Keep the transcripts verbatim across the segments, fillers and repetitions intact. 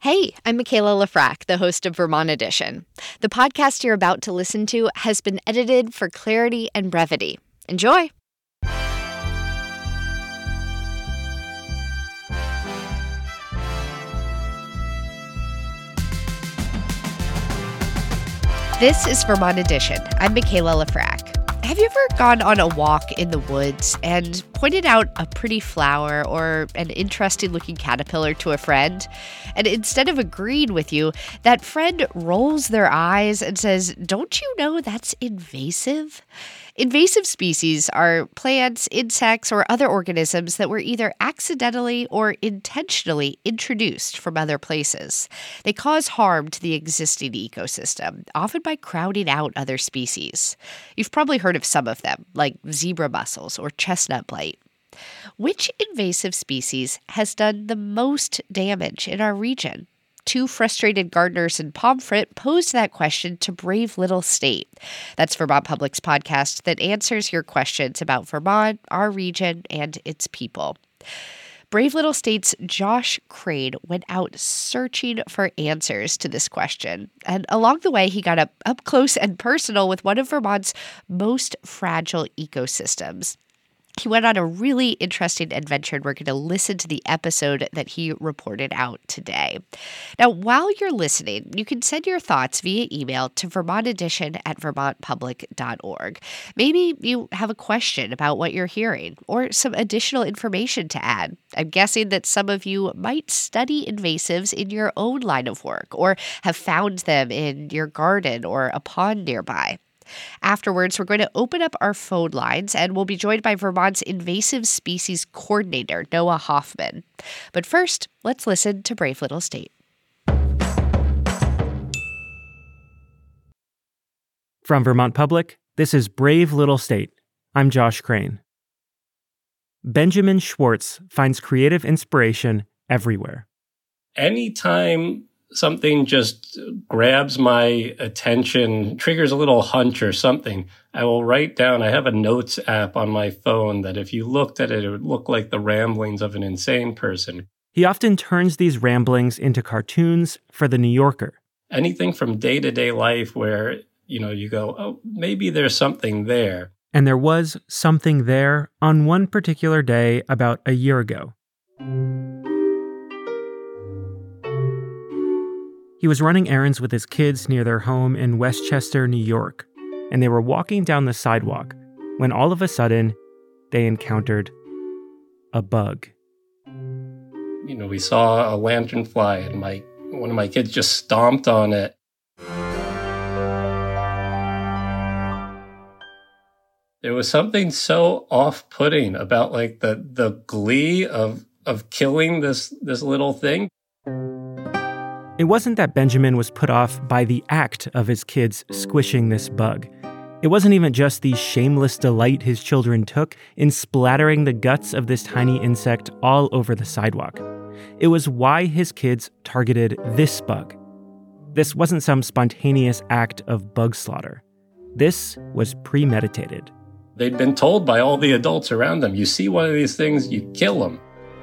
Hey, I'm Michaela Lafrac, the host of Vermont Edition. The podcast you're about to listen to has been edited for clarity and brevity. Enjoy! This is Vermont Edition. I'm Michaela Lafrac. Have you ever gone on a walk in the woods and pointed out a pretty flower or an interesting-looking caterpillar to a friend? And instead of agreeing with you, that friend rolls their eyes and says, "Don't you know that's invasive?" Invasive species are plants, insects, or other organisms that were either accidentally or intentionally introduced from other places. They cause harm to the existing ecosystem, often by crowding out other species. You've probably heard of some of them, like zebra mussels or chestnut blight. Which invasive species has done the most damage in our region? Two frustrated gardeners in Pomfret posed that question to Brave Little State. That's Vermont Public's podcast that answers your questions about Vermont, our region, and its people. Brave Little State's Josh Crane went out searching for answers to this question. And along the way, he got up, up close and personal with one of Vermont's most fragile ecosystems. He went on a really interesting adventure, and we're going to listen to the episode that he reported out today. Now, while you're listening, you can send your thoughts via email to vermont edition at vermont public dot org. Maybe you have a question about what you're hearing or some additional information to add. I'm guessing that some of you might study invasives in your own line of work or have found them in your garden or a pond nearby. Afterwards, we're going to open up our phone lines, and we'll be joined by Vermont's Invasive Species Coordinator, Noah Hoffman. But first, let's listen to Brave Little State. From Vermont Public, this is Brave Little State. I'm Josh Crane. Benjamin Schwartz finds creative inspiration everywhere. Anytime something just grabs my attention, triggers a little hunch or something, I will write down. I have a notes app on my phone that if you looked at it, it would look like the ramblings of an insane person. He often turns these ramblings into cartoons for The New Yorker. Anything from day-to-day life where, you know, you go, oh, maybe there's something there. And there was something there on one particular day about a year ago. He was running errands with his kids near their home in Westchester, New York, and they were walking down the sidewalk when all of a sudden, they encountered a bug. You know, we saw a lanternfly, and my one of my kids just stomped on it. There was something so off-putting about like the the glee of of killing this this little thing. It wasn't that Benjamin was put off by the act of his kids squishing this bug. It wasn't even just the shameless delight his children took in splattering the guts of this tiny insect all over the sidewalk. It was why his kids targeted this bug. This wasn't some spontaneous act of bug slaughter. This was premeditated. They'd been told by all the adults around them, you see one of these things, you kill them.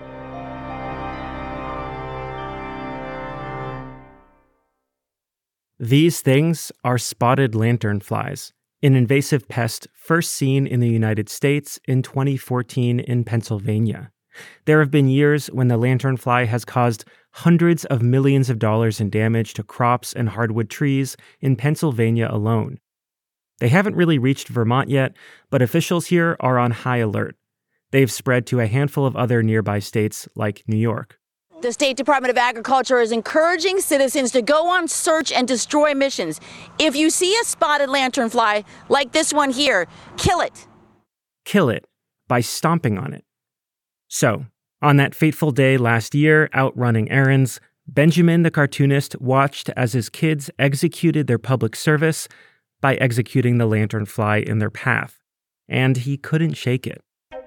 These things are spotted lanternflies, an invasive pest first seen in the United States in twenty fourteen in Pennsylvania. There have been years when the lanternfly has caused hundreds of millions of dollars in damage to crops and hardwood trees in Pennsylvania alone. They haven't really reached Vermont yet, but officials here are on high alert. They've spread to a handful of other nearby states like New York. The State Department of Agriculture is encouraging citizens to go on search and destroy missions. If you see a spotted lanternfly, like this one here, kill it. Kill it by stomping on it. So, on that fateful day last year, out running errands, Benjamin the cartoonist watched as his kids executed their public service by executing the lanternfly in their path, and he couldn't shake it.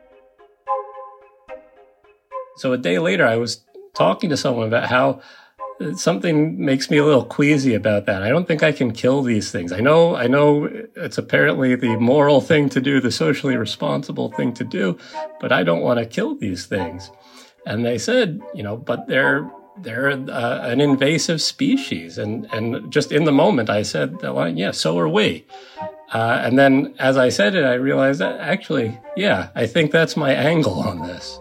So a day later, I was talking to someone about how something makes me a little queasy about that. I don't think I can kill these things. I know, I know it's apparently the moral thing to do, the socially responsible thing to do, but I don't want to kill these things. And they said, you know, but they're they're uh, an invasive species. And, and just in the moment, I said, well, yeah, so are we. Uh, and then as I said it, I realized that actually, yeah, I think that's my angle on this.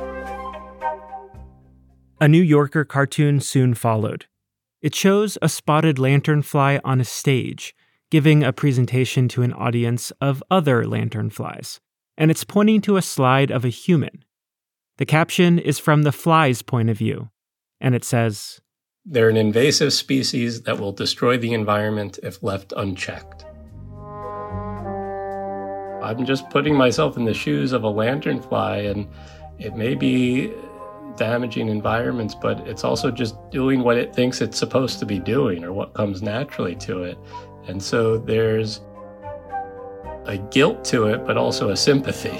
A New Yorker cartoon soon followed. It shows a spotted lanternfly on a stage, giving a presentation to an audience of other lanternflies, and it's pointing to a slide of a human. The caption is from the fly's point of view, and it says, "They're an invasive species that will destroy the environment if left unchecked." I'm just putting myself in the shoes of a lanternfly, and it may be damaging environments, but it's also just doing what it thinks it's supposed to be doing or what comes naturally to it. And so there's a guilt to it, but also a sympathy.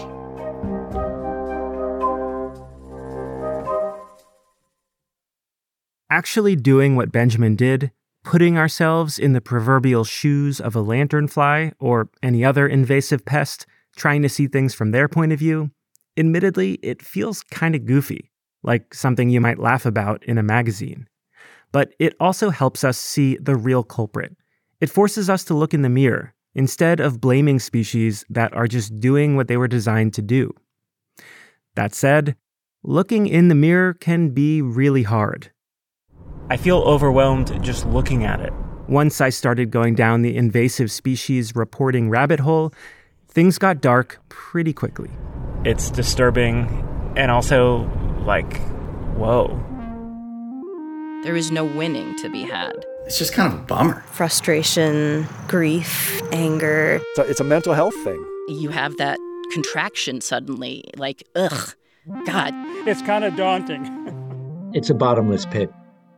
Actually doing what Benjamin did, putting ourselves in the proverbial shoes of a lanternfly or any other invasive pest, trying to see things from their point of view, admittedly, it feels kind of goofy, like something you might laugh about in a magazine. But it also helps us see the real culprit. It forces us to look in the mirror, instead of blaming species that are just doing what they were designed to do. That said, looking in the mirror can be really hard. I feel overwhelmed just looking at it. Once I started going down the invasive species reporting rabbit hole, things got dark pretty quickly. It's disturbing and also, like, whoa. There is no winning to be had. It's just kind of a bummer. Frustration, grief, anger. So it's a mental health thing. You have that contraction suddenly, like, ugh, God. It's kind of daunting. It's a bottomless pit.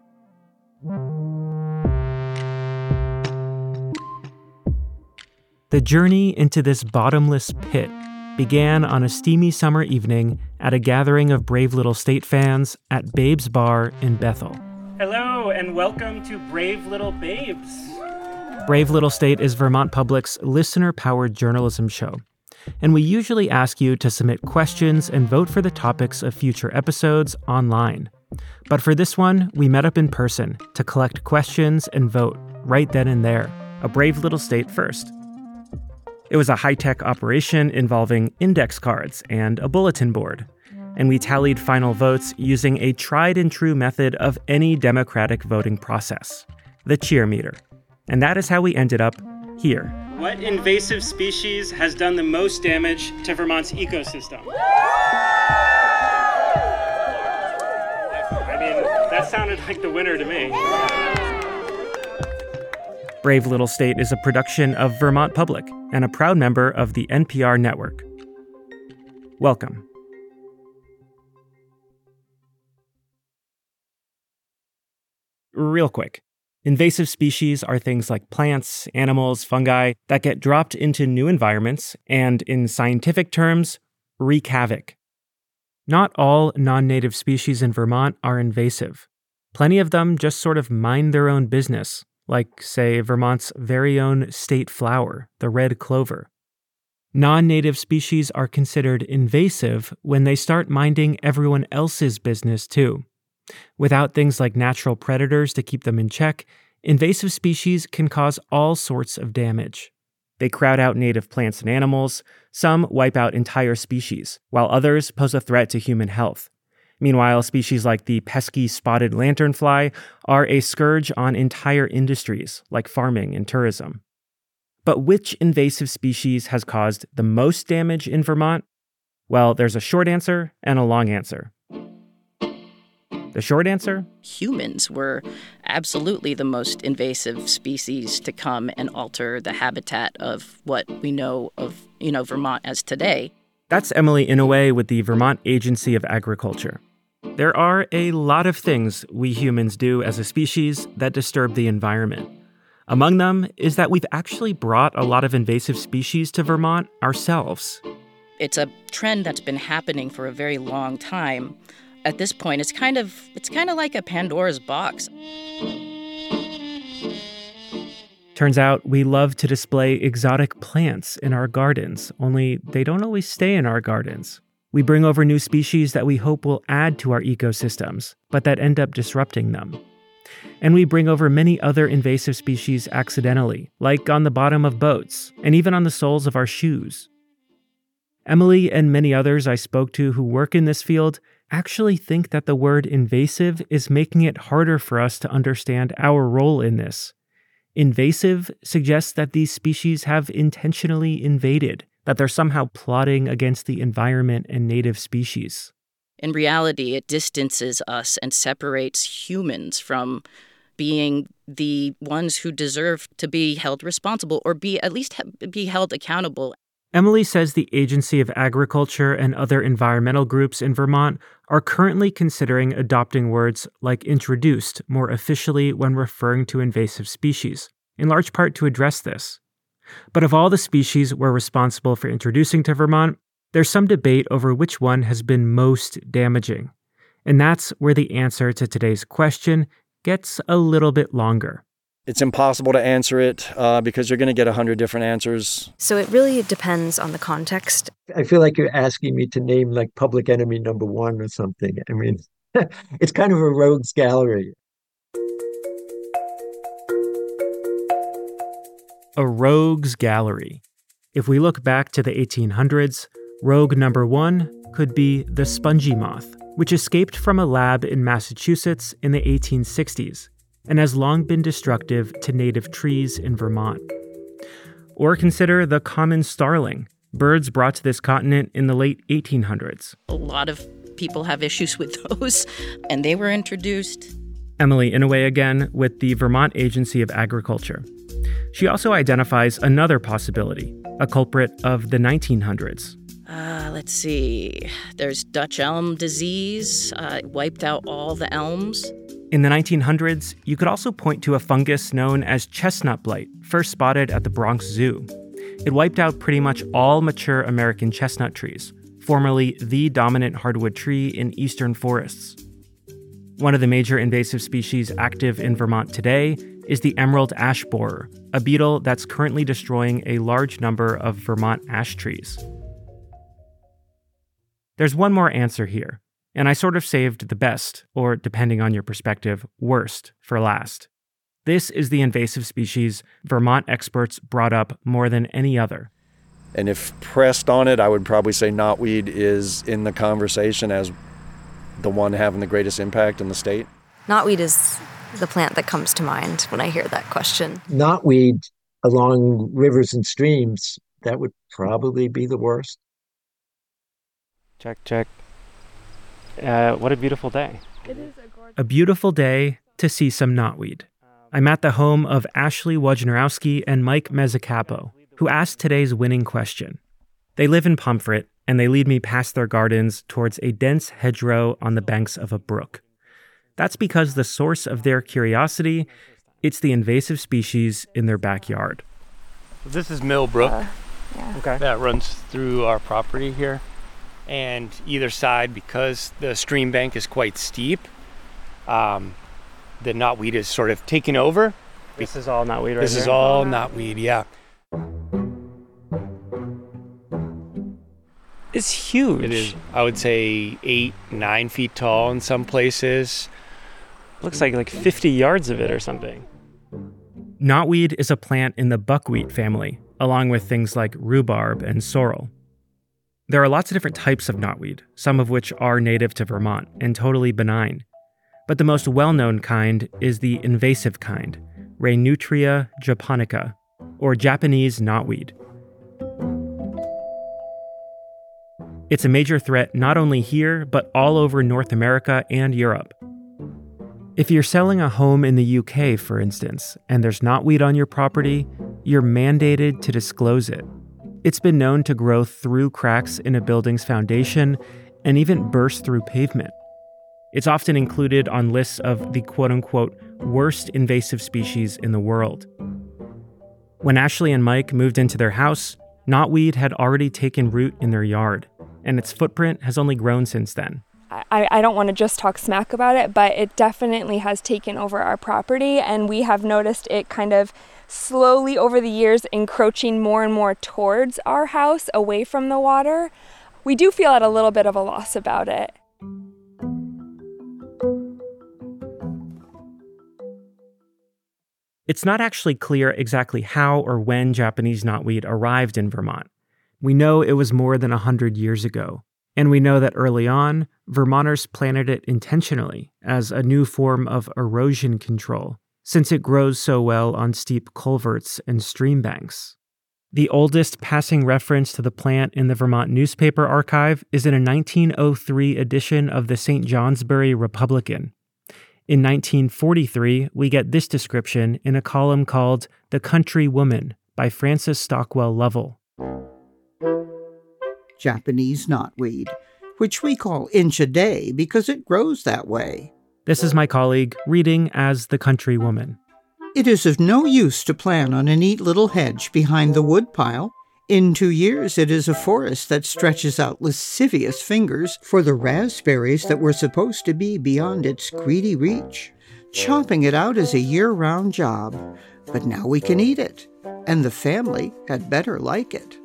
The journey into this bottomless pit began on a steamy summer evening at a gathering of Brave Little State fans at Babe's Bar in Bethel. Hello, and welcome to Brave Little Babes. Brave Little State is Vermont Public's listener-powered journalism show, and we usually ask you to submit questions and vote for the topics of future episodes online. But for this one, we met up in person to collect questions and vote right then and there, a Brave Little State first. It was a high-tech operation involving index cards and a bulletin board, and we tallied final votes using a tried-and-true method of any democratic voting process, the cheer meter. And that is how we ended up here. What invasive species has done the most damage to Vermont's ecosystem? I mean, that sounded like the winner to me. Brave Little State is a production of Vermont Public and a proud member of the N P R network. Welcome. Real quick, invasive species are things like plants, animals, fungi that get dropped into new environments and, in scientific terms, wreak havoc. Not all non-native species in Vermont are invasive. Plenty of them just sort of mind their own business, like, say, Vermont's very own state flower, the red clover. Non-native species are considered invasive when they start minding everyone else's business, too. Without things like natural predators to keep them in check, invasive species can cause all sorts of damage. They crowd out native plants and animals, some wipe out entire species, while others pose a threat to human health. Meanwhile, species like the pesky spotted lanternfly are a scourge on entire industries, like farming and tourism. But which invasive species has caused the most damage in Vermont? Well, there's a short answer and a long answer. The short answer? Humans were absolutely the most invasive species to come and alter the habitat of what we know of, you know, Vermont as today. That's Emily Inouye with the Vermont Agency of Agriculture. There are a lot of things we humans do as a species that disturb the environment. Among them is that we've actually brought a lot of invasive species to Vermont ourselves. It's a trend that's been happening for a very long time. At this point, it's kind of it's kind of like a Pandora's box. Turns out we love to display exotic plants in our gardens, only they don't always stay in our gardens. We bring over new species that we hope will add to our ecosystems, but that end up disrupting them. And we bring over many other invasive species accidentally, like on the bottom of boats, and even on the soles of our shoes. Emily and many others I spoke to who work in this field actually think that the word invasive is making it harder for us to understand our role in this. Invasive suggests that these species have intentionally invaded, that they're somehow plotting against the environment and native species. In reality, it distances us and separates humans from being the ones who deserve to be held responsible or be at least be held accountable. Emily says the Agency of Agriculture and other environmental groups in Vermont are currently considering adopting words like introduced more officially when referring to invasive species, in large part to address this. But of all the species we're responsible for introducing to Vermont, there's some debate over which one has been most damaging. And that's where the answer to today's question gets a little bit longer. It's impossible to answer it uh, because you're going to get a hundred different answers. So it really depends on the context. I feel like you're asking me to name like public enemy number one or something. I mean, it's kind of a rogues gallery. A rogues gallery. If we look back to the eighteen hundreds, rogue number one could be the spongy moth, which escaped from a lab in Massachusetts in the eighteen sixties. And has long been destructive to native trees in Vermont. Or consider the common starling, birds brought to this continent in the late eighteen hundreds. A lot of people have issues with those, and they were introduced. Emily Inouye again with the Vermont Agency of Agriculture. She also identifies another possibility, a culprit of the nineteen hundreds. Uh, let's see. There's Dutch elm disease, uh, wiped out all the elms. In the nineteen hundreds, you could also point to a fungus known as chestnut blight, first spotted at the Bronx Zoo. It wiped out pretty much all mature American chestnut trees, formerly the dominant hardwood tree in eastern forests. One of the major invasive species active in Vermont today is the emerald ash borer, a beetle that's currently destroying a large number of Vermont ash trees. There's one more answer here. And I sort of saved the best, or depending on your perspective, worst, for last. This is the invasive species Vermont experts brought up more than any other. And if pressed on it, I would probably say knotweed is in the conversation as the one having the greatest impact in the state. Knotweed is the plant that comes to mind when I hear that question. Knotweed along rivers and streams, that would probably be the worst. Check, check. Uh, what a beautiful day. It is a gorgeous... A beautiful day to see some knotweed. I'm at the home of Ashley Wojnarowski and Mike Mezzacapo, who asked today's winning question. They live in Pomfret, and they lead me past their gardens towards a dense hedgerow on the banks of a brook. That's because the source of their curiosity, it's the invasive species in their backyard. This is Mill Brook. Uh, yeah. Okay. That runs through our property here. And either side, because the stream bank is quite steep, um, the knotweed is sort of taking over. This is all knotweed right This here? is all knotweed, yeah. It's huge. It is, I would say, eight, nine feet tall in some places. Looks like like fifty yards of it or something. Knotweed is a plant in the buckwheat family, along with things like rhubarb and sorrel. There are lots of different types of knotweed, some of which are native to Vermont and totally benign. But the most well-known kind is the invasive kind, Reinutria japonica, or Japanese knotweed. It's a major threat not only here, but all over North America and Europe. If you're selling a home in the U K, for instance, and there's knotweed on your property, you're mandated to disclose it. It's been known to grow through cracks in a building's foundation and even burst through pavement. It's often included on lists of the quote-unquote worst invasive species in the world. When Ashley and Mike moved into their house, knotweed had already taken root in their yard, and its footprint has only grown since then. I, I don't want to just talk smack about it, but it definitely has taken over our property, and we have noticed it kind of slowly over the years encroaching more and more towards our house, away from the water. we do feel at a little bit of a loss about it. It's not actually clear exactly how or when Japanese knotweed arrived in Vermont. We know it was more than one hundred years ago, and we know that early on, Vermonters planted it intentionally as a new form of erosion control, since it grows so well on steep culverts and stream banks. The oldest passing reference to the plant in the Vermont newspaper archive is in a nineteen oh three edition of the Saint Johnsbury Republican. In nineteen forty-three, we get this description in a column called The Country Woman by Frances Stockwell Lovell. Japanese knotweed, which we call inch-a-day because it grows that way. This is my colleague reading as The Country Woman. It is of no use to plant on a neat little hedge behind the woodpile. In two years, it is a forest that stretches out lascivious fingers for the raspberries that were supposed to be beyond its greedy reach. Chopping it out is a year-round job, but now we can eat it, and the family had better like it.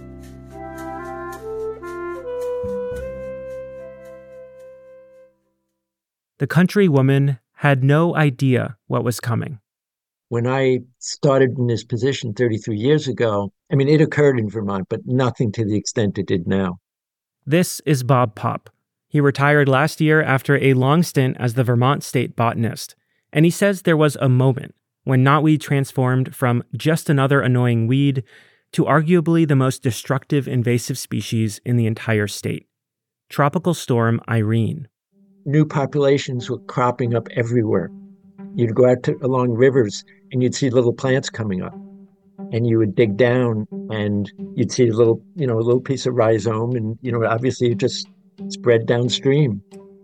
The country woman had no idea what was coming. When I started in this position thirty-three years ago, I mean, it occurred in Vermont, but nothing to the extent it did now. This is Bob Popp. He retired last year after a long stint as the Vermont state botanist, and he says there was a moment when knotweed transformed from just another annoying weed to arguably the most destructive invasive species in the entire state. Tropical Storm Irene. New populations were cropping up everywhere. You'd go out to, along rivers and you'd see little plants coming up. And you would dig down and you'd see a little, you know, a little piece of rhizome, and, you know, obviously it just spread downstream.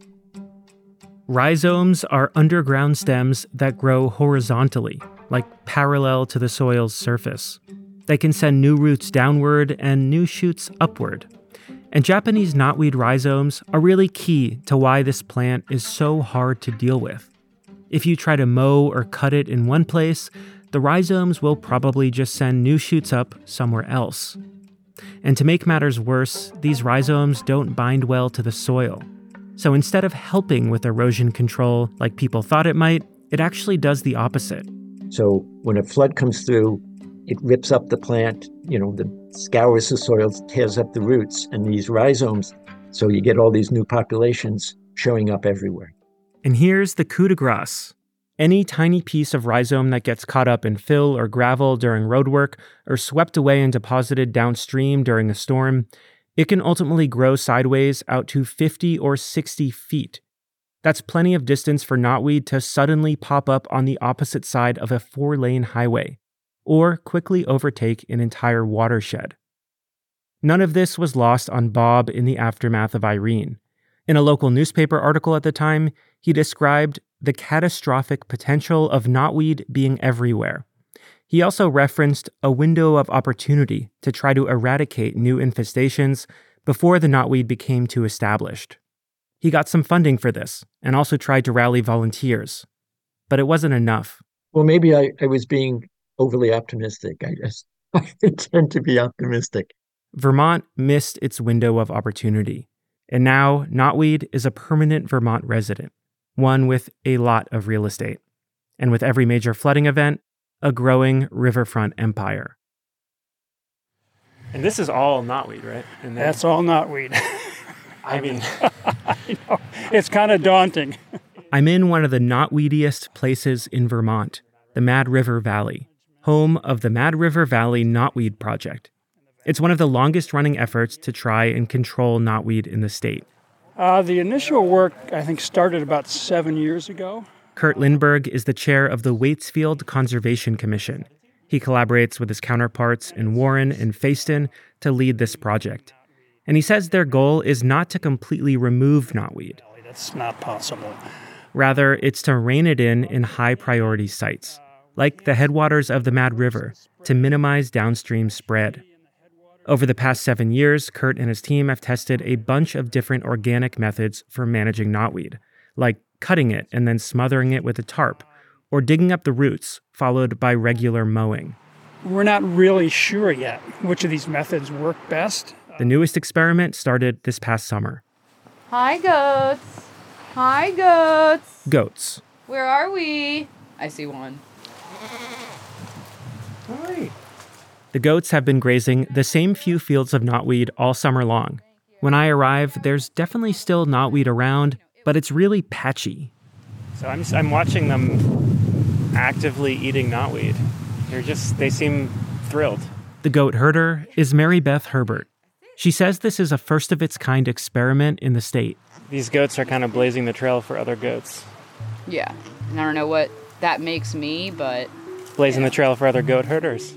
Rhizomes are underground stems that grow horizontally, like parallel to the soil's surface. They can send new roots downward and new shoots upward. And Japanese knotweed rhizomes are really key to why this plant is so hard to deal with. If you try to mow or cut it in one place, the rhizomes will probably just send new shoots up somewhere else. And to make matters worse, these rhizomes don't bind well to the soil. So instead of helping with erosion control like people thought it might, it actually does the opposite. So when a flood comes through, it rips up the plant, you know, the scours the soil, tears up the roots and these rhizomes. So you get all these new populations showing up everywhere. And here's the coup de grace. Any tiny piece of rhizome that gets caught up in fill or gravel during roadwork or swept away and deposited downstream during a storm, it can ultimately grow sideways out to fifty or sixty feet. That's plenty of distance for knotweed to suddenly pop up on the opposite side of a four-lane highway, or quickly overtake an entire watershed. None of this was lost on Bob in the aftermath of Irene. In a local newspaper article at the time, he described the catastrophic potential of knotweed being everywhere. He also referenced a window of opportunity to try to eradicate new infestations before the knotweed became too established. He got some funding for this and also tried to rally volunteers, but it wasn't enough. Well, maybe I, I was being overly optimistic, I guess. I tend to be optimistic. Vermont missed its window of opportunity, and now knotweed is a permanent Vermont resident, one with a lot of real estate, and with every major flooding event, a growing riverfront empire. And this is all knotweed, right? And then, that's all knotweed. I mean, I know. It's kind of daunting. I'm in one of the knotweediest places in Vermont, the Mad River Valley, home of the Mad River Valley Knotweed Project. It's one of the longest-running efforts to try and control knotweed in the state. Uh, the initial work, I think, started about seven years ago. Kurt Lindberg is the chair of the Waitsfield Conservation Commission. He collaborates with his counterparts in Warren and Fayston to lead this project. And he says their goal is not to completely remove knotweed. That's not possible. Rather, it's to rein it in in high-priority sites, like the headwaters of the Mad River, to minimize downstream spread. Over the past seven years, Kurt and his team have tested a bunch of different organic methods for managing knotweed, like cutting it and then smothering it with a tarp, or digging up the roots, followed by regular mowing. We're not really sure yet which of these methods work best. The newest experiment started this past summer. Hi, goats. Hi, goats. Goats. Where are we? I see one. Hi. The goats have been grazing the same few fields of knotweed all summer long. When I arrive, there's definitely still knotweed around, but it's really patchy. So I'm I'm watching them actively eating knotweed. They're just, they seem thrilled. The goat herder is Mary Beth Herbert. She says this is a first-of-its-kind experiment in the state. These goats are kind of blazing the trail for other goats. Yeah, and I don't know what that makes me, but... Blazing yeah. the trail for other goat herders.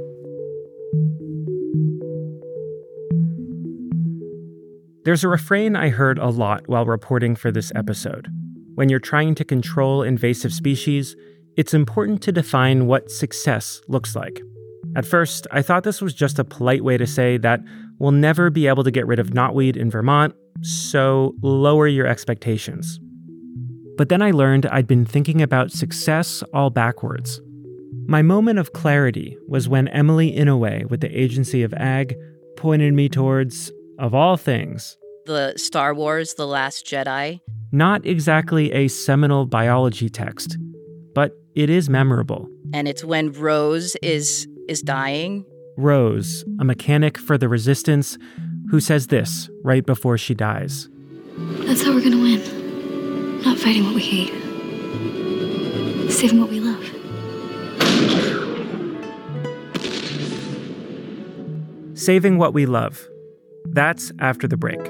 There's a refrain I heard a lot while reporting for this episode. When you're trying to control invasive species, it's important to define what success looks like. At first, I thought this was just a polite way to say that we'll never be able to get rid of knotweed in Vermont, so lower your expectations. But then I learned I'd been thinking about success all backwards. My moment of clarity was when Emily Inouye with the Agency of Ag pointed me towards, of all things, the Star Wars, The Last Jedi. Not exactly a seminal biology text, but it is memorable. And it's when Rose is is dying. Rose, a mechanic for the Resistance, who says this right before she dies. That's how we're gonna win. Not fighting what we hate. Saving what we love. Saving what we love. That's after the break.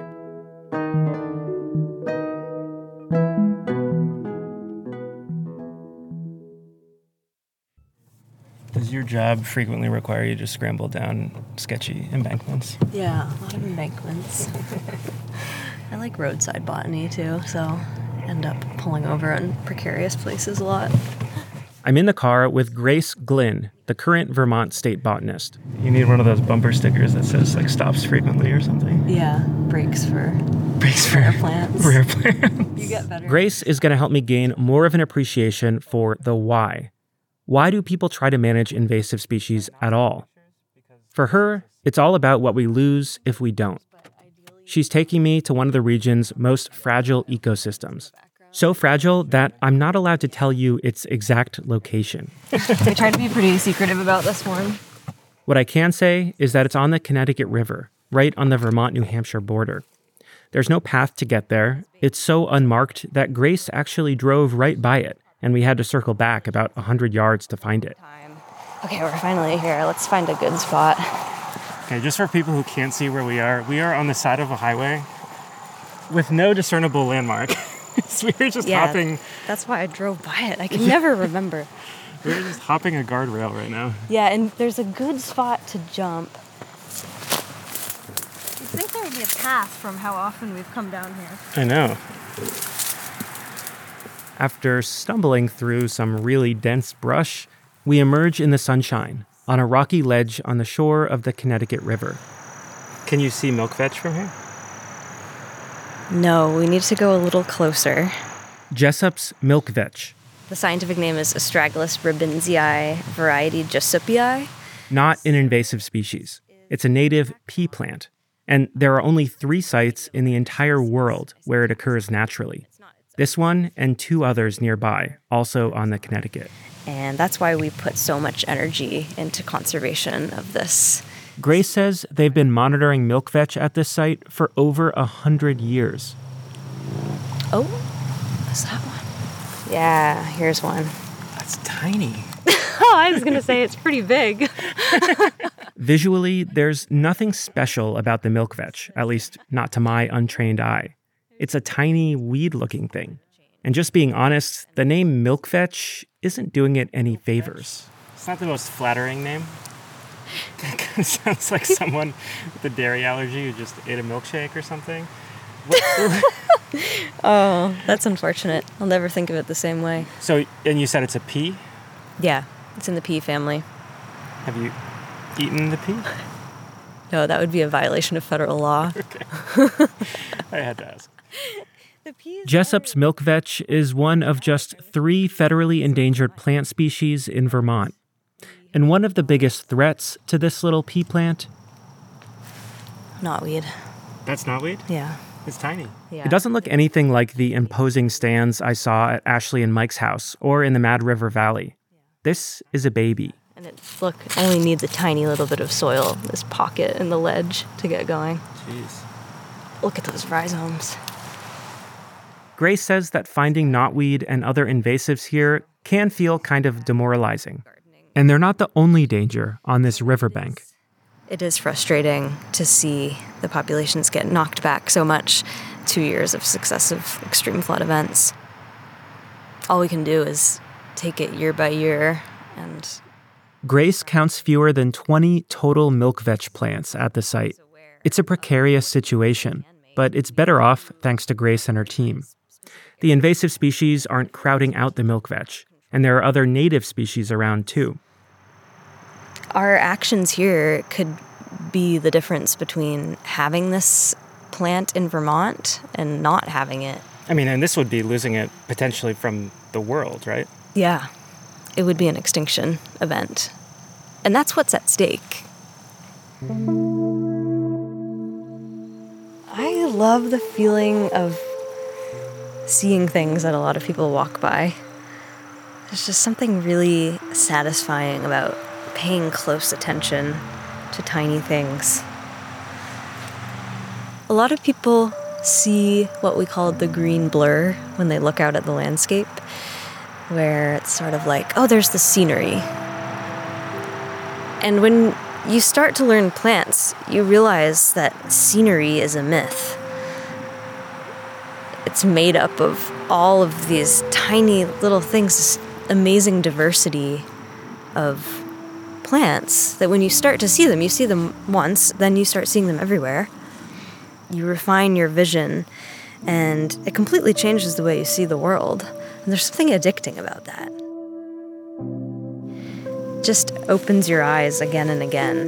Does your job frequently require you to scramble down sketchy embankments? Yeah, a lot of embankments. I like roadside botany too, so I end up pulling over in precarious places a lot. I'm in the car with Grace Glynn, the current Vermont state botanist. You need one of those bumper stickers that says, like, stops frequently or something. Yeah, brakes for, brakes for rare plants. Rare plants. You get better. Grace is going to help me gain more of an appreciation for the why. Why do people try to manage invasive species at all? For her, it's all about what we lose if we don't. She's taking me to one of the region's most fragile ecosystems. So fragile that I'm not allowed to tell you its exact location. We tried to be pretty secretive about this one. What I can say is that it's on the Connecticut River, right on the Vermont-New Hampshire border. There's no path to get there. It's so unmarked that Grace actually drove right by it, and we had to circle back about one hundred yards to find it. Okay, we're finally here. Let's find a good spot. Okay, just for people who can't see where we are, we are on the side of a highway with no discernible landmark. So we were just yeah, hopping. That's why I drove by it. I can never remember. We were just hopping a guardrail right now. Yeah, and there's a good spot to jump. You'd think there would be a path from how often we've come down here. I know. After stumbling through some really dense brush, we emerge in the sunshine on a rocky ledge on the shore of the Connecticut River. Can you see milkvetch from here? No, we need to go a little closer. Jessup's milkvetch. The scientific name is Astragalus ribbonsii, variety Jessupii. Not an invasive species. It's a native pea plant. And there are only three sites in the entire world where it occurs naturally. This one and two others nearby, also on the Connecticut. And that's why we put so much energy into conservation of this. Grace says they've been monitoring milkvetch at this site for over a hundred years. Oh, what's that one? Yeah, here's one. That's tiny. Oh, I was going to say it's pretty big. Visually, there's nothing special about the milkvetch, at least not to my untrained eye. It's a tiny, weed-looking thing. And just being honest, the name milkvetch isn't doing it any favors. It's not the most flattering name. It kind of sounds like someone with a dairy allergy who just ate a milkshake or something. Oh, that's unfortunate. I'll never think of it the same way. So, and you said it's a pea? Yeah, it's in the pea family. Have you eaten the pea? No, that would be a violation of federal law. Okay. I had to ask. Jessup's milkvetch is one of just three federally endangered plant species in Vermont. And one of the biggest threats to this little pea plant? knotweed. That's knotweed? Yeah. It's tiny. Yeah. It doesn't look anything like the imposing stands I saw at Ashley and Mike's house or in the Mad River Valley. This is a baby. And it, look, it only needs a tiny little bit of soil, this pocket in the ledge, to get going. Jeez. Look at those rhizomes. Grace says that finding knotweed and other invasives here can feel kind of demoralizing. And they're not the only danger on this riverbank. It is frustrating to see the populations get knocked back so much. Two years of successive extreme flood events. All we can do is take it year by year and... Grace counts fewer than twenty total milk vetch plants at the site. It's a precarious situation, but it's better off thanks to Grace and her team. The invasive species aren't crowding out the milk vetch, and there are other native species around too. Our actions here could be the difference between having this plant in Vermont and not having it. I mean, and this would be losing it potentially from the world, right? Yeah, it would be an extinction event. And that's what's at stake. I love the feeling of seeing things that a lot of people walk by. There's just something really satisfying about paying close attention to tiny things. A lot of people see what we call the green blur when they look out at the landscape, where it's sort of like, oh, there's the scenery. And when you start to learn plants, you realize that scenery is a myth. It's made up of all of these tiny little things, this amazing diversity of plants that when you start to see them, you see them once, then you start seeing them everywhere. You refine your vision, and it completely changes the way you see the world. And there's something addicting about that. Just opens your eyes again and again.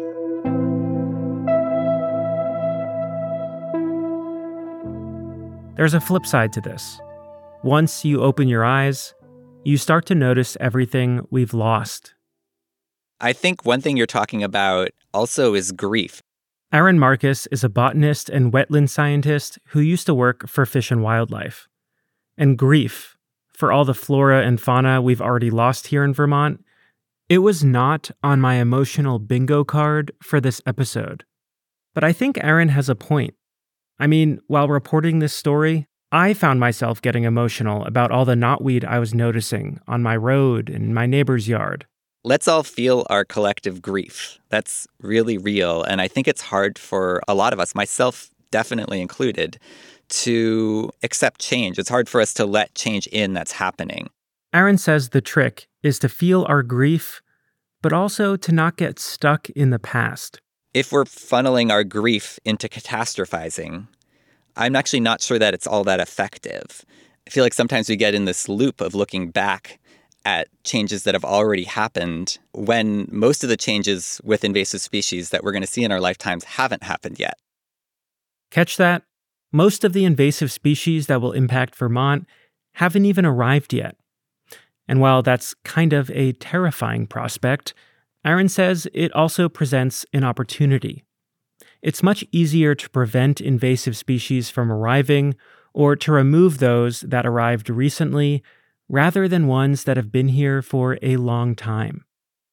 There's a flip side to this. Once you open your eyes, you start to notice everything we've lost. I think one thing you're talking about also is grief. Aaron Marcus is a botanist and wetland scientist who used to work for Fish and Wildlife. And grief, for all the flora and fauna we've already lost here in Vermont, it was not on my emotional bingo card for this episode. But I think Aaron has a point. I mean, while reporting this story, I found myself getting emotional about all the knotweed I was noticing on my road and my neighbor's yard. Let's all feel our collective grief. That's really real. And I think it's hard for a lot of us, myself definitely included, to accept change. It's hard for us to let change in that's happening. Aaron says the trick is to feel our grief, but also to not get stuck in the past. If we're funneling our grief into catastrophizing, I'm actually not sure that it's all that effective. I feel like sometimes we get in this loop of looking back at changes that have already happened when most of the changes with invasive species that we're going to see in our lifetimes haven't happened yet. Catch that? Most of the invasive species that will impact Vermont haven't even arrived yet. And while that's kind of a terrifying prospect, Aaron says it also presents an opportunity. It's much easier to prevent invasive species from arriving or to remove those that arrived recently rather than ones that have been here for a long time.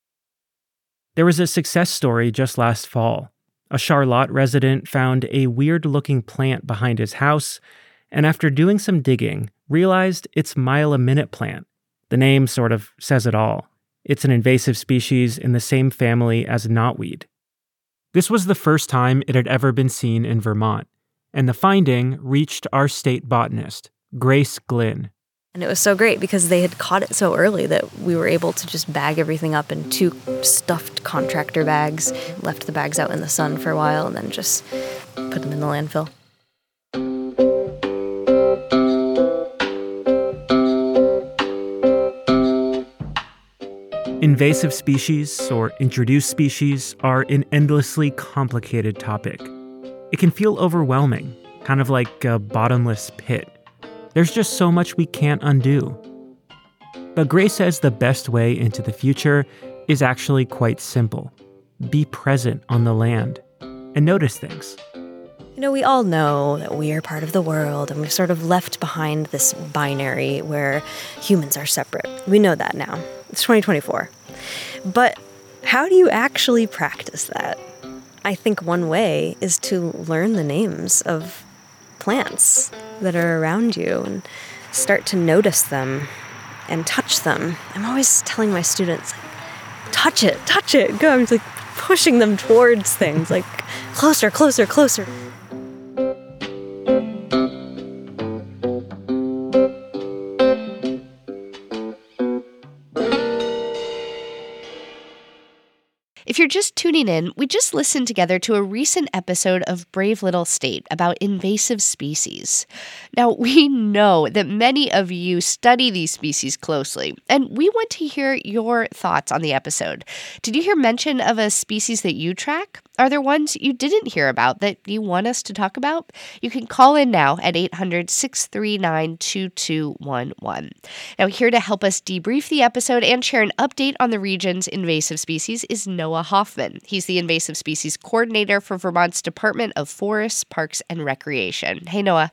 There was a success story just last fall. A Charlotte resident found a weird-looking plant behind his house, and after doing some digging, realized it's Mile a Minute plant. The name sort of says it all. It's an invasive species in the same family as knotweed. This was the first time it had ever been seen in Vermont, and the finding reached our state botanist, Grace Glynn. And it was so great because they had caught it so early that we were able to just bag everything up in two stuffed contractor bags, left the bags out in the sun for a while, and then just put them in the landfill. Invasive species, or introduced species, are an endlessly complicated topic. It can feel overwhelming, kind of like a bottomless pit. There's just so much we can't undo. But Grace says the best way into the future is actually quite simple. Be present on the land. and notice things. You know, we all know that we are part of the world, and we've sort of left behind this binary where humans are separate. We know that now. It's twenty twenty-four. But how do you actually practice that? I think one way is to learn the names of plants that are around you and start to notice them and touch them. I'm always telling my students, like, touch it, touch it. Go, I'm like pushing them towards things, like closer, closer, closer. If you're just tuning in, we just listened together to a recent episode of Brave Little State about invasive species. Now, we know that many of you study these species closely, and we want to hear your thoughts on the episode. Did you hear mention of a species that you track? Are there ones you didn't hear about that you want us to talk about? You can call in now at eight hundred, six three nine, two two one one. Now, here to help us debrief the episode and share an update on the region's invasive species is Noah Hoffman. He's the invasive species coordinator for Vermont's Department of Forests, Parks, and Recreation. Hey, Noah.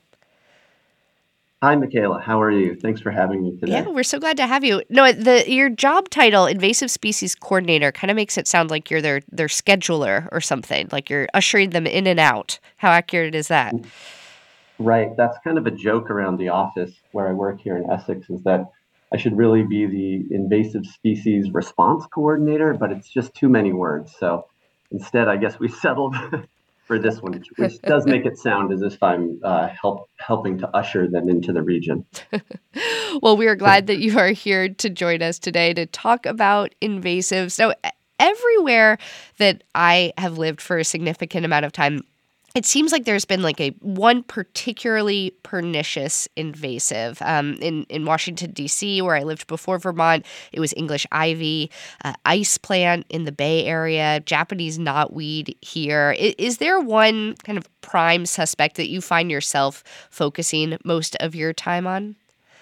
Hi, Michaela. How are you? Thanks for having me today. Yeah, we're so glad to have you. No, the your job title, invasive species coordinator, kind of makes it sound like you're their their scheduler or something, like you're ushering them in and out. How accurate is that? Right. That's kind of a joke around the office where I work here in Essex, is that I should really be the invasive species response coordinator, but it's just too many words. So instead, I guess we settled for this one, which does make it sound as if I'm uh, help, helping to usher them into the region. Well, we are glad that you are here to join us today to talk about invasives. So everywhere that I have lived for a significant amount of time, it seems like there's been like a one particularly pernicious invasive. Um, in, in Washington, D C, where I lived before Vermont, it was English ivy, uh, ice plant in the Bay Area, Japanese knotweed here. Is, is there one kind of prime suspect that you find yourself focusing most of your time on?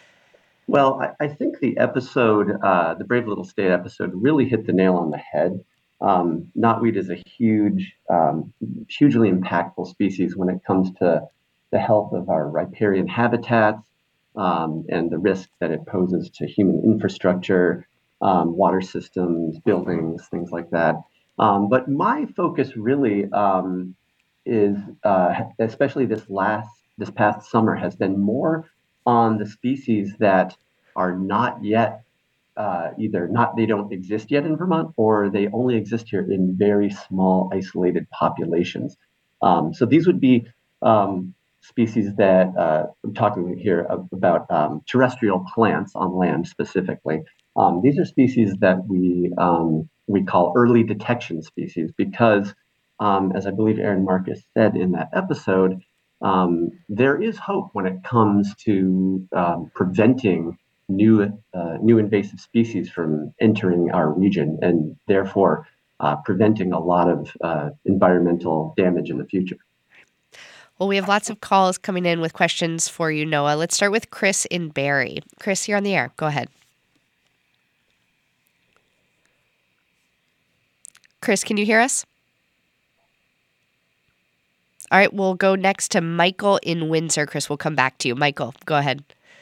Well, I, I think the episode, uh, the Brave Little State episode, really hit the nail on the head. Um, knotweed is a huge, um, hugely impactful species when it comes to the health of our riparian habitats um, and the risk that it poses to human infrastructure, um, water systems, buildings, things like that. Um, but my focus really um, is, uh, especially this last, this past summer, has been more on the species that are not yet Uh, either not they don't exist yet in Vermont, or they only exist here in very small isolated populations. Um, so these would be um, species that uh, I'm talking here about um, terrestrial plants on land specifically. Um, these are species that we um, we call early detection species because, um, as I believe Aaron Marcus said in that episode, um, there is hope when it comes to um, preventing new uh, new invasive species from entering our region and therefore uh, preventing a lot of uh, environmental damage in the future. Well, we have lots of calls coming in with questions for you, Noah. Let's start with Chris in Barrie. Chris, you're on the air. Go ahead. Chris, can you hear us? All right, we'll go next to Michael in Windsor. Chris, we'll come back to you. Michael, go ahead.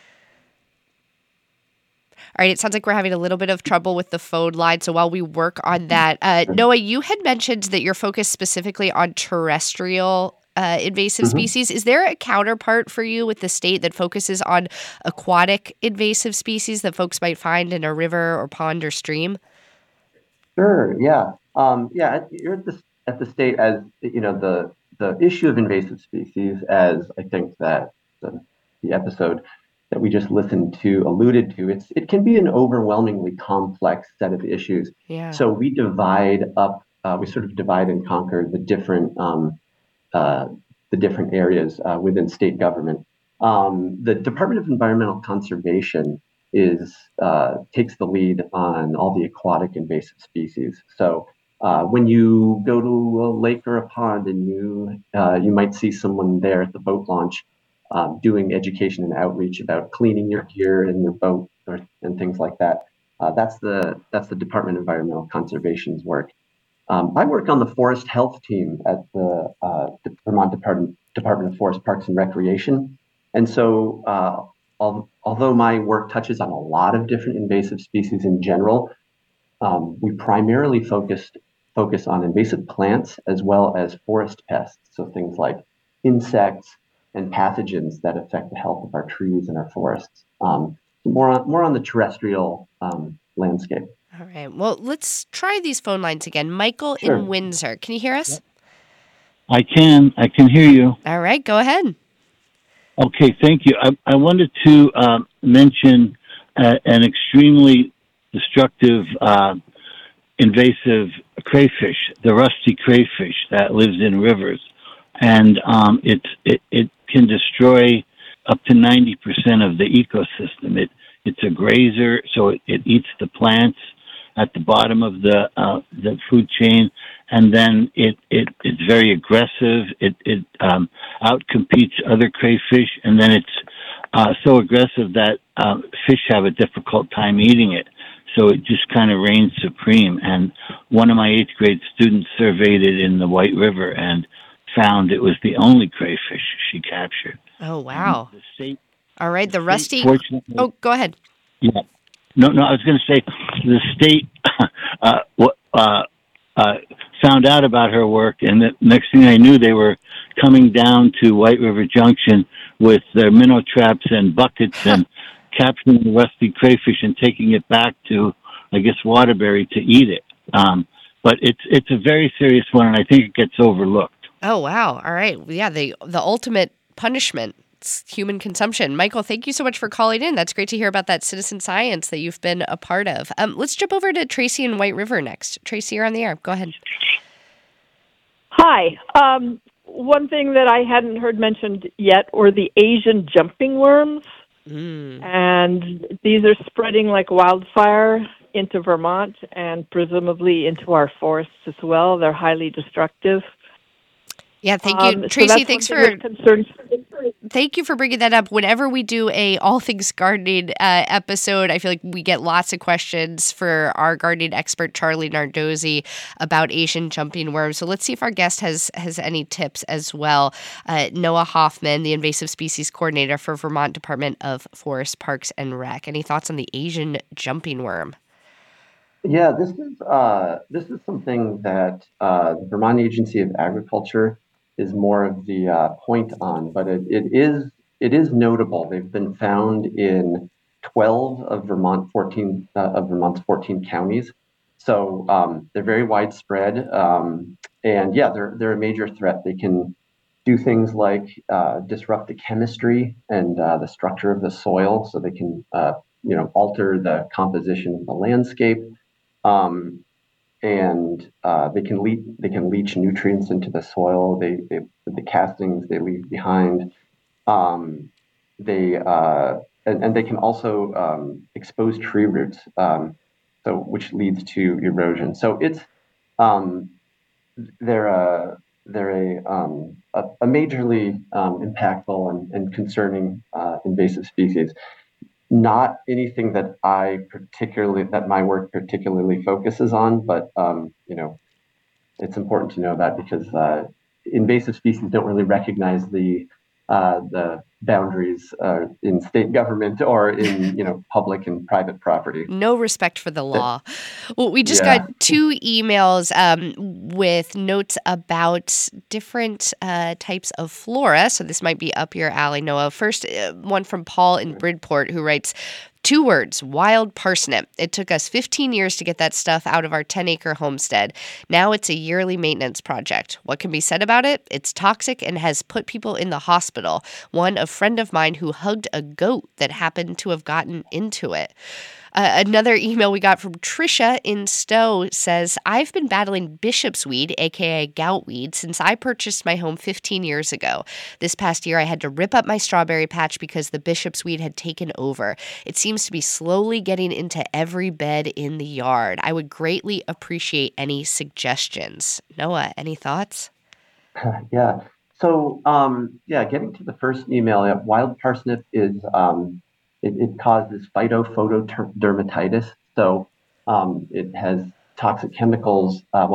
All right, it sounds like we're having a little bit of trouble with the phone line, so while we work on that, uh, Noah, you had mentioned that you're focused specifically on terrestrial uh, invasive mm-hmm. species. Is there a counterpart for you with the state that focuses on aquatic invasive species that folks might find in a river or pond or stream? Sure, yeah. Um, yeah, you're at the, at the state as, you know, the, the issue of invasive species, as I think that the, the episode that we just listened to alluded to, it's it can be an overwhelmingly complex set of issues. Yeah. So we divide up, uh, we sort of divide and conquer the different um, uh, the different areas uh, within state government. Um, the Department of Environmental Conservation is uh, takes the lead on all the aquatic invasive species. So uh, when you go to a lake or a pond and you uh, you might see someone there at the boat launch Um, doing education and outreach about cleaning your gear and your boat or, and things like that. Uh, that's the that's the Department of Environmental Conservation's work. Um, I work on the forest health team at the uh, Vermont Department, Department of Forest Parks and Recreation. And so uh, al- although my work touches on a lot of different invasive species in general, um, we primarily focused focus on invasive plants as well as forest pests. So things like insects and pathogens that affect the health of our trees and our forests. Um, more on more on the terrestrial um, landscape. All right. Well, let's try these phone lines again. Michael Sure. in Windsor. Can you hear us? I can. I can hear you. All right. Go ahead. Okay, thank you. I, I wanted to um, mention uh, an extremely destructive uh, invasive crayfish, the rusty crayfish that lives in rivers. And um, it's, it, it can destroy up to ninety percent of the ecosystem. It, it's a grazer, so it, it eats the plants at the bottom of the uh, the food chain, and then it, it it's very aggressive. It it um, outcompetes other crayfish, and then it's uh, so aggressive that uh, fish have a difficult time eating it. So it just kind of reigns supreme. And one of my eighth grade students surveyed it in the White River and found it was the only crayfish she captured. Oh, wow. The state, All right. The rusty. fortunately- Oh, go ahead. Yeah. No, no, I was going to say the state uh, uh, uh, found out about her work, and the next thing I knew, they were coming down to White River Junction with their minnow traps and buckets and capturing the rusty crayfish and taking it back to, I guess, Waterbury to eat it. Um, but it's it's a very serious one, and I think it gets overlooked. Oh, wow. All right. Yeah, the the ultimate punishment. It's human consumption. Michael, thank you so much for calling in. That's great to hear about that citizen science that you've been a part of. Um, let's jump over to Tracy in White River next. Tracy, you're on the air. Go ahead. Hi. Um, one thing that I hadn't heard mentioned yet were the Asian jumping worms. Mm. And these are spreading like wildfire into Vermont and presumably into our forests as well. They're highly destructive. Yeah, thank you, Um, so Tracy. that's Thanks one for thing that concerns- thank you for bringing that up. Whenever we do a all things gardening uh, episode, I feel like we get lots of questions for our gardening expert Charlie Nardozzi about Asian jumping worms. So let's see if our guest has has any tips as well. Uh, Noah Hoffman, the invasive species coordinator for Vermont Department of Forest Parks and Rec. Any thoughts on the Asian jumping worm? Yeah, this is uh, this is something that uh, the Vermont Agency of Agriculture is more of the uh, point on, but it, it is it is notable. They've been found in twelve of Vermont fourteen uh, of Vermont's fourteen counties, so um, they're very widespread. Um, and yeah, they're they're a major threat. They can do things like uh, disrupt the chemistry and uh, the structure of the soil, so they can uh, you know alter the composition of the landscape. Um, and uh, they can leach they can leach nutrients into the soil. They, they the castings they leave behind. Um, they uh, and, and they can also um, expose tree roots, um, so which leads to erosion. So it's um, they're a they're a um, a, a majorly um, impactful and, and concerning uh, invasive species. Not anything that I particularly, that my work particularly focuses on, but, um, you know, it's important to know that because uh, invasive species don't really recognize the uh, the boundaries uh, in state government or in, you know, public and private property. No respect for the law. Well, we just Yeah. got two emails um, with notes about different uh, types of flora. So this might be up your alley, Noah. First, uh, one from Paul in Bridport who writes, two words, wild parsnip. It took us fifteen years to get that stuff out of our ten-acre homestead. Now it's a yearly maintenance project. What can be said about it? It's toxic and has put people in the hospital. One, a friend of mine who hugged a goat that happened to have gotten into it. Uh, another email we got from Trisha in Stowe says, I've been battling bishop's weed, aka gout weed, since I purchased my home fifteen years ago. This past year, I had to rip up my strawberry patch because the bishop's weed had taken over. It seems to be slowly getting into every bed in the yard. I would greatly appreciate any suggestions. Noah, any thoughts? Yeah. So, um, yeah, getting to the first email, yeah, wild parsnip is um, it, it causes phytophotodermatitis. So um, it has toxic chemicals. Uh, well,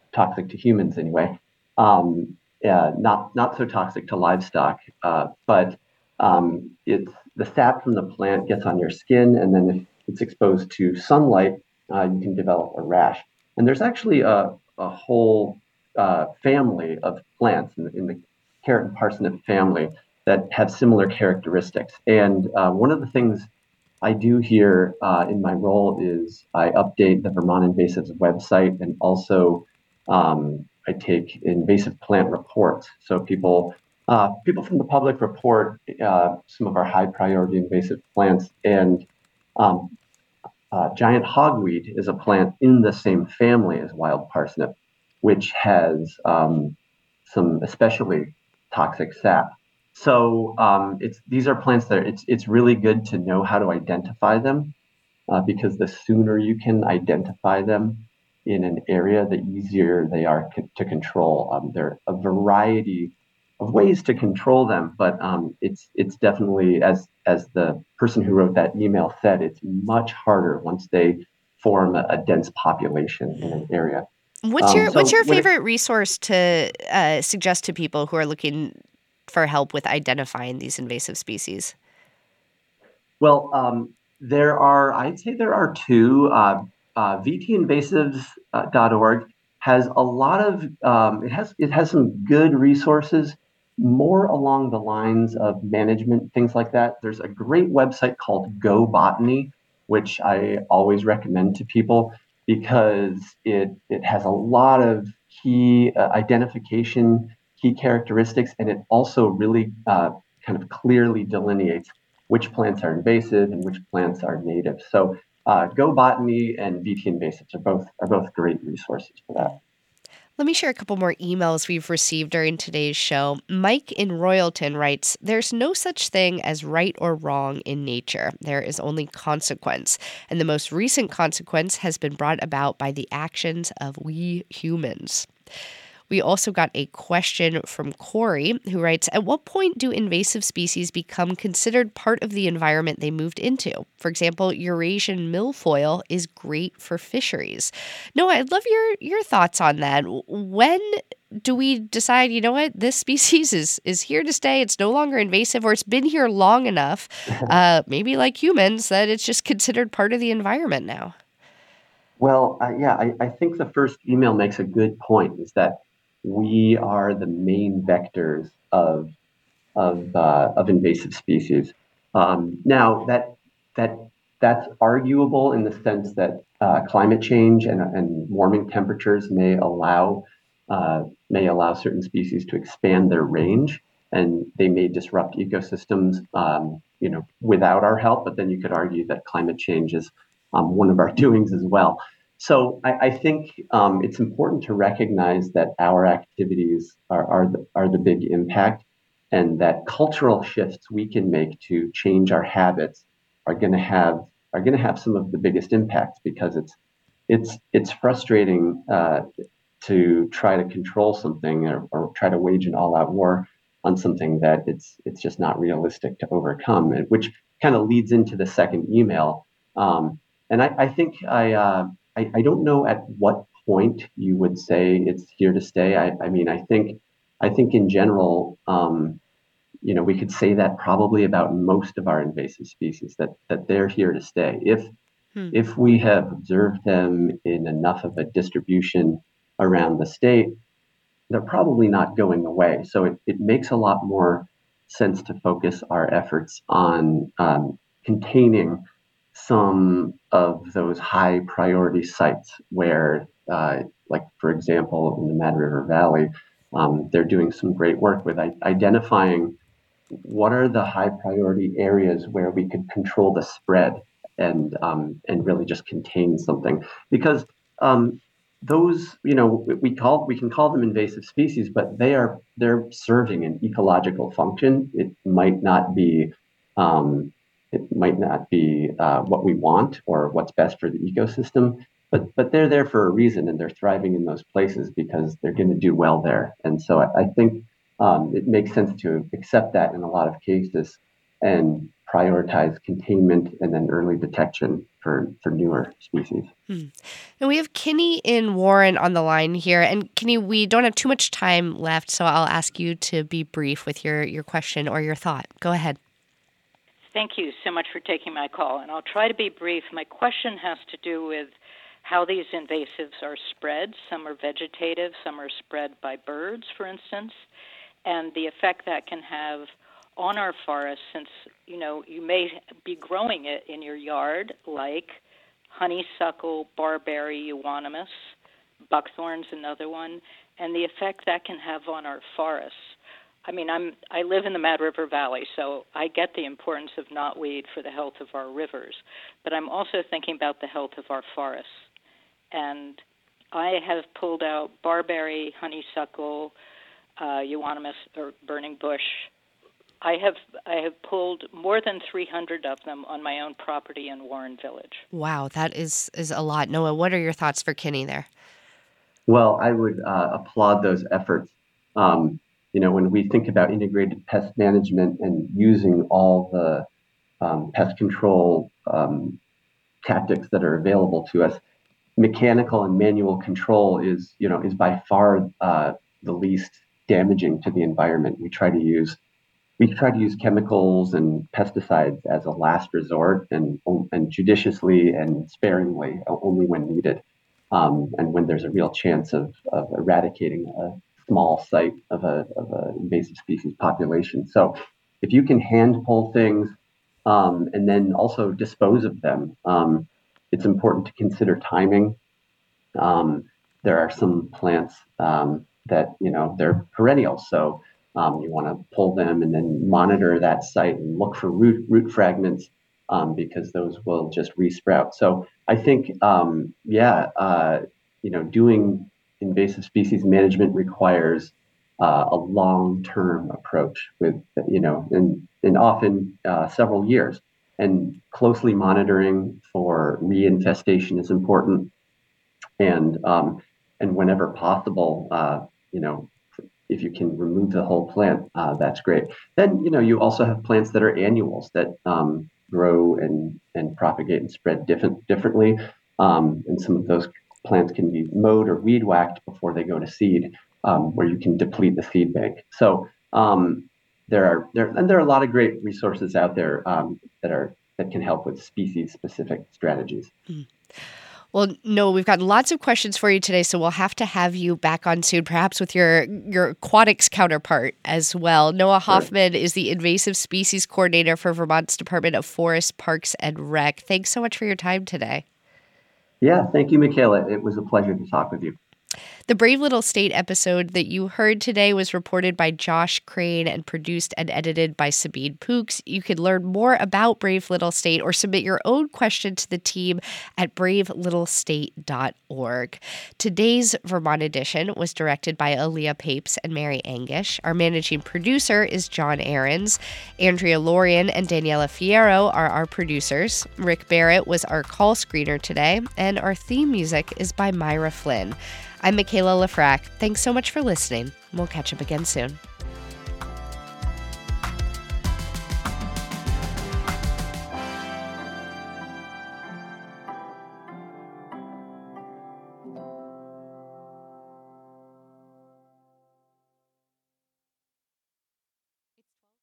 toxic to humans anyway. Um, uh, not not so toxic to livestock, uh, but um, it's the sap from the plant gets on your skin, and then if it's exposed to sunlight, uh, you can develop a rash. And there's actually a, a whole uh, family of plants in the, in the carrot and parsnip family that have similar characteristics. And uh, one of the things I do here uh, in my role is I update the Vermont Invasives website, and also um, I take invasive plant reports. So people uh, people from the public report uh, some of our high priority invasive plants, and um, uh, giant hogweed is a plant in the same family as wild parsnip, which has um, some especially toxic sap. So um, it's these are plants that are, it's it's really good to know how to identify them, uh, because the sooner you can identify them in an area, the easier they are c- to control. Um, there are a variety of ways to control them, but um, it's it's definitely, as as the person who wrote that email said, it's much harder once they form a, a dense population in an area. What's Um, your so What's your when it- favorite resource to uh, suggest to people who are looking for help with identifying these invasive species? Well, um, there are, I'd say there are two. Uh, uh, v t invasives dot org has a lot of, um, it has it has some good resources, more along the lines of management, things like that. There's a great website called Go Botany, which I always recommend to people because it it has a lot of key uh, identification, key characteristics, and it also really uh, kind of clearly delineates which plants are invasive and which plants are native. So uh, Go Botany and V T Invasives are both are both great resources for that. Let me share a couple more emails we've received during today's show. Mike in Royalton writes, "There's no such thing as right or wrong in nature. There is only consequence. And the most recent consequence has been brought about by the actions of we humans." We also got a question from Corey, who writes, "At what point do invasive species become considered part of the environment they moved into? For example, Eurasian milfoil is great for fisheries." Noah, I'd love your, your thoughts on that. When do we decide, you know what, this species is, is here to stay, it's no longer invasive, or it's been here long enough, uh, maybe like humans, that it's just considered part of the environment now? Well, uh, yeah, I, I think the first email makes a good point, is that we are the main vectors of of uh, of invasive species. Um, now that that that's arguable in the sense that uh, climate change and, and warming temperatures may allow uh, may allow certain species to expand their range, and they may disrupt ecosystems, um, you know, without our help. But then you could argue that climate change is um, one of our doings as well. So I, I think um, it's important to recognize that our activities are, are, the, are the big impact, and that cultural shifts we can make to change our habits are going to have are going to have some of the biggest impacts, because it's it's it's frustrating uh, to try to control something, or, or try to wage an all-out war on something that it's it's just not realistic to overcome, and which kind of leads into the second email. Um, and I, I think I. Uh, I, I don't know at what point you would say it's here to stay. I, I mean, I think, I think in general, um, you know, we could say that probably about most of our invasive species, that that they're here to stay. If hmm. if we have observed them in enough of a distribution around the state, they're probably not going away. So it, it makes a lot more sense to focus our efforts on um, containing some of those high priority sites where, uh, like, for example, in the Mad River Valley, um, they're doing some great work with I- identifying what are the high priority areas where we could control the spread and um, and really just contain something. Because um, those, you know, we call we can call them invasive species, but they are they're serving an ecological function. It might not be um, It might not be uh, what we want or what's best for the ecosystem, but but they're there for a reason, and they're thriving in those places because they're going to do well there. And so I, I think um, it makes sense to accept that in a lot of cases and prioritize containment and then early detection for, for newer species. Hmm. And we have Kinney in Warren on the line here. And Kinney, we don't have too much time left, so I'll ask you to be brief with your, your question or your thought. Go ahead. Thank you so much for taking my call, and I'll try to be brief. My question has to do with how these invasives are spread. Some are vegetative, some are spread by birds, for instance, and the effect that can have on our forests, since, you know, you may be growing it in your yard, like honeysuckle, barberry, euonymus, buckthorn's another one, and the effect that can have on our forests. I mean, I'm I live in the Mad River Valley, so I get the importance of knotweed for the health of our rivers, but I'm also thinking about the health of our forests. And I have pulled out barberry, honeysuckle, uh, euonymus, or burning bush. I have I have pulled more than three hundred of them on my own property in Warren Village. Wow, that is, is a lot. Noah, what are your thoughts for Kinney there? Well, I would uh, applaud those efforts. Um, You know, when we think about integrated pest management and using all the um, pest control um, tactics that are available to us, mechanical and manual control is, you know, is by far uh, the least damaging to the environment. We try to use we try to use chemicals and pesticides as a last resort, and and judiciously and sparingly, only when needed, um, and when there's a real chance of of eradicating a small site of a of an invasive species population. So if you can hand pull things um, and then also dispose of them, um, it's important to consider timing. Um, there are some plants um, that, you know, they're perennials. So um, you want to pull them and then monitor that site and look for root root fragments um, because those will just resprout. So I think, um, yeah, uh, you know, doing invasive species management requires uh, a long-term approach with, you know, and, and often uh, several years. And closely monitoring for reinfestation is important. And um, and whenever possible, uh, you know, if you can remove the whole plant, uh, that's great. Then, you know, you also have plants that are annuals that um, grow and, and propagate and spread different differently. Um, and some of those plants can be mowed or weed whacked before they go to seed, um, where you can deplete the seed bank. So um, there are there and there are a lot of great resources out there um, that are that can help with species specific strategies. Mm. Well, no, we've got lots of questions for you today, so we'll have to have you back on soon, perhaps with your your aquatics counterpart as well. Noah Hoffman sure. is the Invasive Species Coordinator for Vermont's Department of Forests, Parks, and Rec. Thanks so much for your time today. Yeah, thank you, Michaela. It was a pleasure to talk with you. The Brave Little State episode that you heard today was reported by Josh Crane and produced and edited by Sabine Pooks. You can learn more about Brave Little State or submit your own question to the team at brave little state dot org. Today's Vermont edition was directed by Aaliyah Papes and Mary Angish. Our managing producer is John Ahrens. Andrea Lorian and Daniela Fierro are our producers. Rick Barrett was our call screener today, and our theme music is by Myra Flynn. I'm Michaela Lafrac. Thanks so much for listening. We'll catch up again soon.